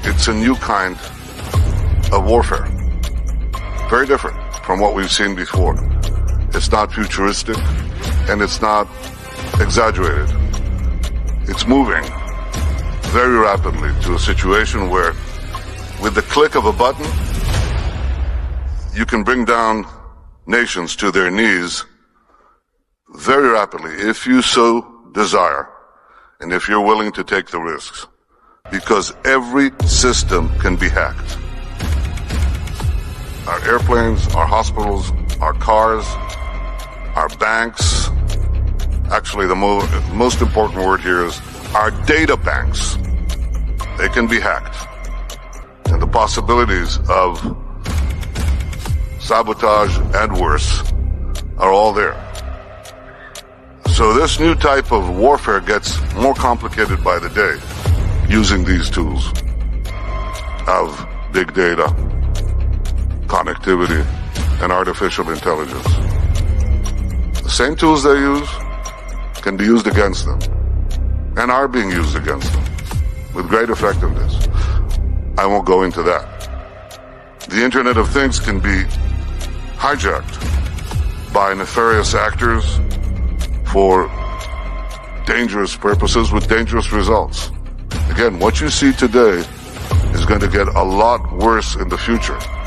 it's a new kind of warfare. Very different from what we've seen before. It's not futuristic, and it's not exaggerated. It's moving very rapidly to a situation where, with the click of a button, you can bring down nations to their knees very rapidly, if you so desire, and if you're willing to take the risks. Because every system can be hacked. Our airplanes, our hospitals, our cars, our banks. Actually, the most important word here is our data banks. They can be hacked. And the possibilities of sabotage and worse are all there. So this new type of warfare gets more complicated by the day using these tools of big data, connectivity, and artificial intelligence. The same tools they use can be used against them, and are being used against them with great effectiveness. I won't go into that. The Internet of Things can be hijacked by nefarious actors for dangerous purposes with dangerous results. Again, what you see today is going to get a lot worse in the future.